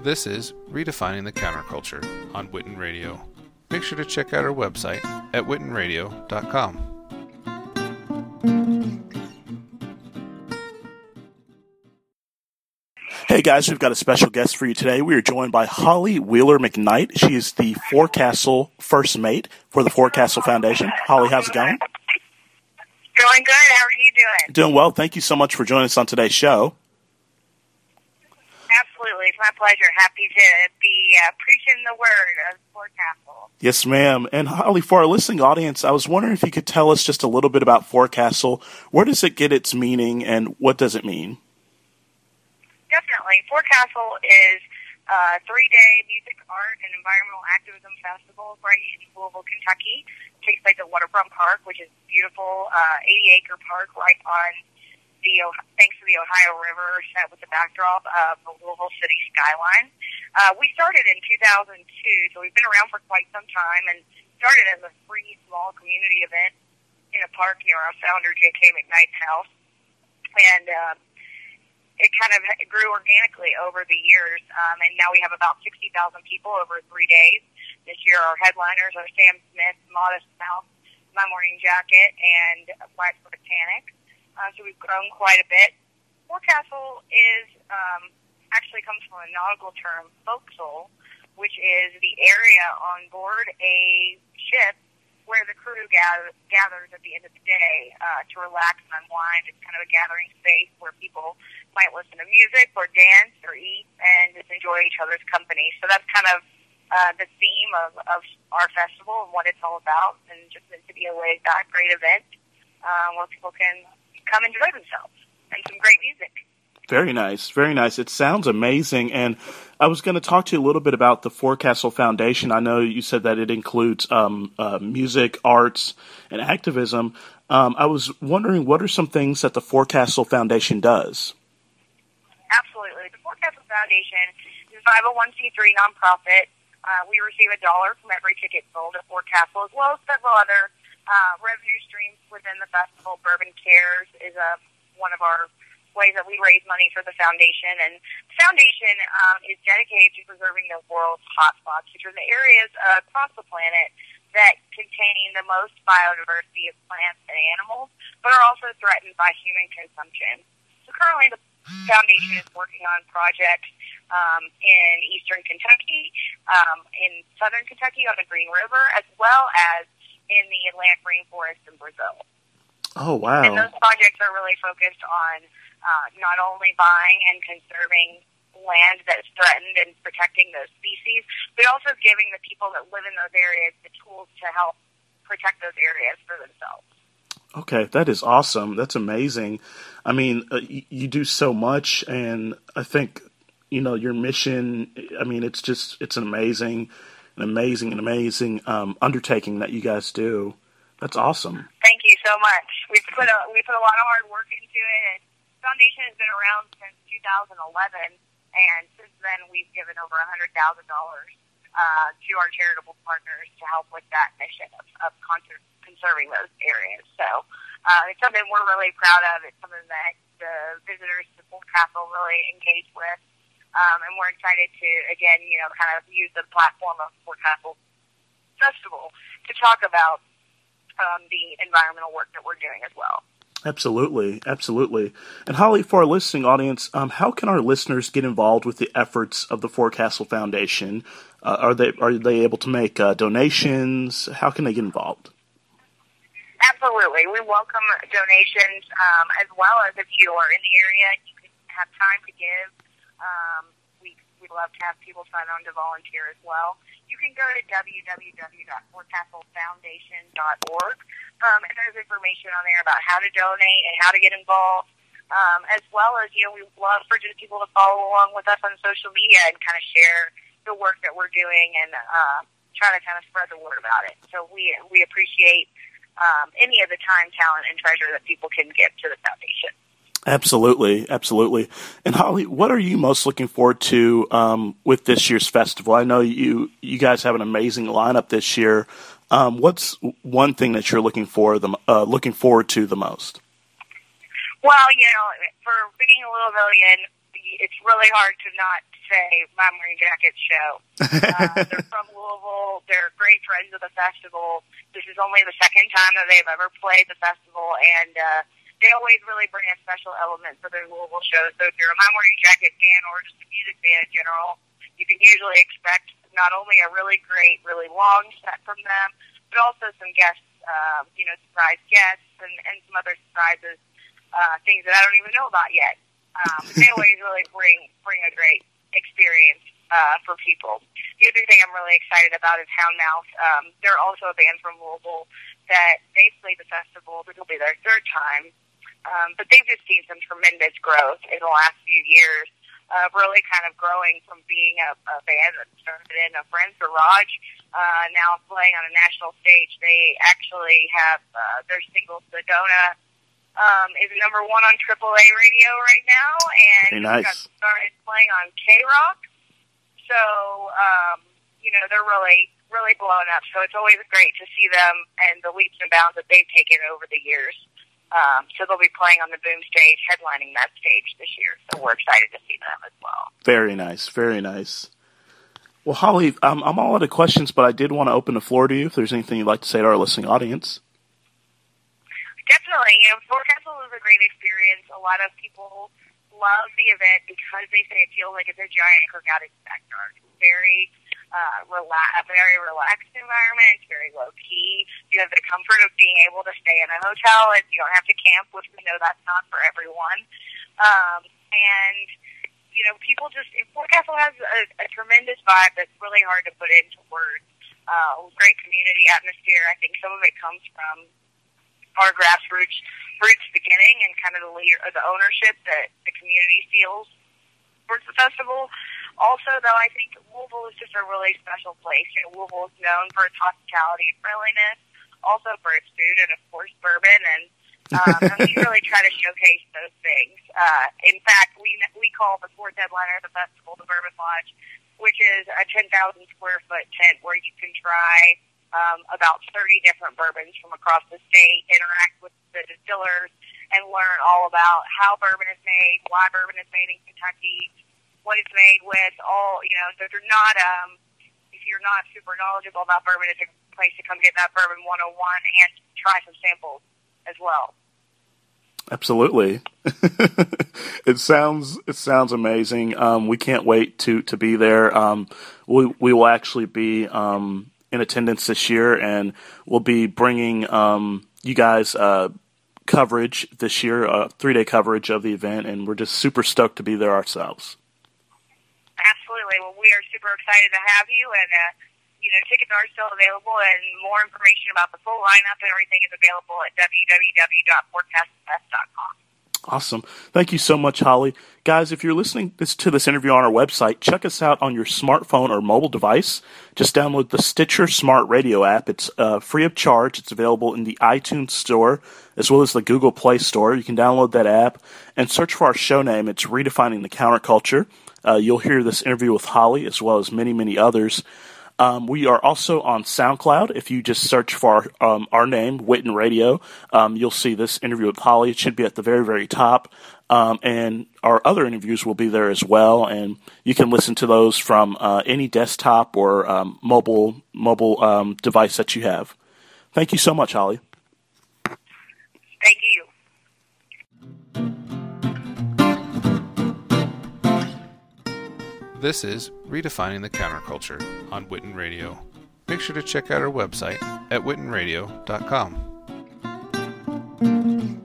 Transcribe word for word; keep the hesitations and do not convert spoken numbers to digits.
This is Redefining the Counterculture on Witten Radio. Make sure to check out our website at witten radio dot com. Hey guys, we've got a special guest for you today. We are joined by Holly Wheeler McKnight. She is the Forecastle First Mate for the Forecastle Foundation. Holly, how's it going? Going good. How are you doing? Doing well. Thank you so much for joining us on today's show. Absolutely. It's my pleasure. Happy to be uh, preaching the word of Forecastle. Yes, ma'am. And Holly, for our listening audience, I was wondering if you could tell us just a little bit about Forecastle. Where does it get its meaning, and what does it mean? Definitely. Forecastle is a three-day music, art, and environmental activism festival right in Louisville, Kentucky. It takes place at Waterfront Park, which is a beautiful uh, eighty-acre park right on the thanks to the Ohio River, set with the backdrop of the Louisville city skyline. Uh, we started in two thousand two, so we've been around for quite some time, and started as a free, small community event in a park near our founder, J K McKnight's house. And uh, it kind of grew organically over the years, um, and now we have about sixty thousand people over three days. This year our headliners are Sam Smith, Modest Mouse, My Morning Jacket, and White Botanic. Uh, so we've grown quite a bit. Forecastle is um, actually comes from a nautical term, forecastle, which is the area on board a ship where the crew gather, gathers at the end of the day uh, to relax and unwind. It's kind of a gathering space where people might listen to music or dance or eat and just enjoy each other's company. So that's kind of uh, the theme of, of our festival and what it's all about, and just meant to be a laid-back, great event uh, where people can come enjoy themselves and some great music. Very nice, very nice. It sounds amazing. And I was going to talk to you a little bit about the Forecastle Foundation. I know you said that it includes um, uh, music, arts, and activism. Um, I was wondering, what are some things that the Forecastle Foundation does? Absolutely. The Forecastle Foundation is a five oh one c three nonprofit. Uh, we receive a dollar from every ticket sold at Forecastle, as well as several other uh, revenue streams within the festival. Bourbon Cares is a, one of our ways that we raise money for the foundation. And the foundation um, is dedicated to preserving the world's hotspots, which are the areas uh, across the planet that contain the most biodiversity of plants and animals, but are also threatened by human consumption. So currently the foundation is working on projects um, in eastern Kentucky, um, in southern Kentucky on the Green River, as well as in the Atlantic rainforest in Brazil. Oh, wow. And those projects are really focused on uh, not only buying and conserving land that's threatened and protecting those species, but also giving the people that live in those areas the tools to help protect those areas for themselves. Okay, that is awesome. That's amazing. I mean, uh, you, you do so much, and I think, you know, your mission, I mean, it's just, it's an amazing, an amazing, an amazing um, undertaking that you guys do. That's awesome. Thank you so much. We've put a, we put a lot of hard work into it, and the foundation has been around since two thousand eleven, and since then we've given over one hundred thousand dollars uh, to our charitable partners to help with that mission of, of conser- conserving those areas. So uh, it's something we're really proud of. It's something that the visitors to Forecastle really engage with, um, and we're excited to, again, you know, kind of use the platform of Forecastle Festival to talk about Um, the environmental work that we're doing as well. Absolutely, absolutely. And Holly, for our listening audience, um, how can our listeners get involved with the efforts of the Forecastle Foundation? Uh, are they are they able to make uh, donations? How can they get involved? Absolutely, we welcome donations um, as well as if you are in the area, you can have time to give. Um, we we love to have people sign on to volunteer as well. You can go to w w w dot forecastle foundation dot org, um, and there's information on there about how to donate and how to get involved, um, as well as, you know, we love for just people to follow along with us on social media and kind of share the work that we're doing and uh, try to kind of spread the word about it. So we we appreciate um, any of the time, talent, and treasure that people can give to the foundation. Absolutely, absolutely. And Holly, what are you most looking forward to um, with this year's festival? I know you you guys have an amazing lineup this year. Um, what's one thing that you're looking for the uh, looking forward to the most? Well, you know, for being a Louisvillian, it's really hard to not say My Morning Jacket show. Uh, they're from Louisville. They're great friends of the festival. This is only the second time that they've ever played the festival, and uh, they always really bring a special element for their Louisville shows. So if you're a My Morning Jacket fan or just a music fan in general, you can usually expect not only a really great, really long set from them, but also some guests, um, you know, surprise guests and, and some other surprises, uh, things that I don't even know about yet. Um, but they always really bring bring a great experience uh, for people. The other thing I'm really excited about is Houndmouth. Um, they're also a band from Louisville that they played the festival. This will be their third time. Um, but they've just seen some tremendous growth in the last few years, uh, really kind of growing from being a, a band that started in a friend's garage, uh, now playing on a national stage. They actually have uh, their single, Sedona, Um, is number one on triple A radio right now, and Very nice. got started playing on K-Rock. So, um, you know, they're really, really blowing up. So it's always great to see them and the leaps and bounds that they've taken over the years. Um, so they'll be playing on the Boom stage, headlining that stage this year. So we're excited to see them as well. Very nice, very nice. Well, Holly, um, I'm all out of questions, but I did want to open the floor to you if there's anything you'd like to say to our listening audience. Definitely. You know, Forecastle is a great experience. A lot of people love the event because they say it feels like it's a giant cookout in the backyard. It's very, uh, rela- a very relaxed environment. It's very low-key. You have the comfort of being able to stay in a hotel and you don't have to camp, which we know that's not for everyone. Um, and, you know, people just, Forecastle has a, a tremendous vibe that's really hard to put into words. Uh, great community atmosphere. I think some of it comes from our grassroots roots beginning and kind of the leader, or the ownership that the community feels towards the festival. Also, though, I think Louisville is just a really special place. You know, Louisville is known for its hospitality and friendliness, also for its food and, of course, bourbon. And, um, and we really try to showcase those things. Uh, in fact, we we call the fourth headliner of the festival the Bourbon Lodge, which is a ten thousand square foot tent where you can try Um, about thirty different bourbons from across the state, interact with the distillers, and learn all about how bourbon is made, why bourbon is made in Kentucky, what it's made with, all, you know, so if you're not, um, if you're not super knowledgeable about bourbon, it's a place to come get that Bourbon one oh one and try some samples as well. Absolutely. It sounds it sounds amazing. Um, we can't wait to, to be there. Um, we, we will actually be, um, in attendance this year, and we'll be bringing um, you guys uh, coverage this year, uh, three-day coverage of the event, and we're just super stoked to be there ourselves. Absolutely. Well, we are super excited to have you, and uh, you know, tickets are still available, and more information about the full lineup and everything is available at w w w dot forecastle fest dot com. Awesome. Thank you so much, Holly. Guys, if you're listening this, to this interview on our website, check us out on your smartphone or mobile device. Just download the Stitcher Smart Radio app. It's uh, free of charge. It's available in the iTunes Store as well as the Google Play Store. You can download that app and search for our show name. It's Redefining the Counterculture. Uh, you'll hear this interview with Holly as well as many, many others. Um, we are also on SoundCloud. If you just search for our, um, our name, Witten Radio, um, you'll see this interview with Holly. It should be at the very, very top. Um, and our other interviews will be there as well. And you can listen to those from uh, any desktop or um, mobile mobile um, device that you have. Thank you so much, Holly. Thank you. This is Redefining the Counterculture on Witten Radio. Make sure to check out our website at witten radio dot com.